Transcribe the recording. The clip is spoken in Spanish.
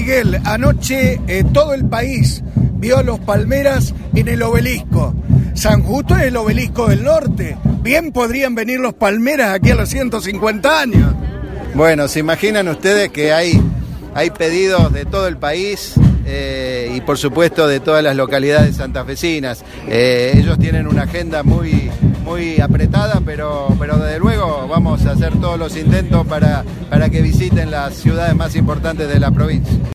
Miguel, anoche todo el país vio a los Palmeras en el Obelisco. San Justo es el Obelisco del Norte. Bien podrían venir los Palmeras aquí a los 150 años. Bueno, se imaginan ustedes que hay pedidos de todo el país y por supuesto de todas las localidades santafesinas. Ellos tienen una agenda muy apretada, pero desde luego vamos a hacer todos los intentos para que visiten las ciudades más importantes de la provincia.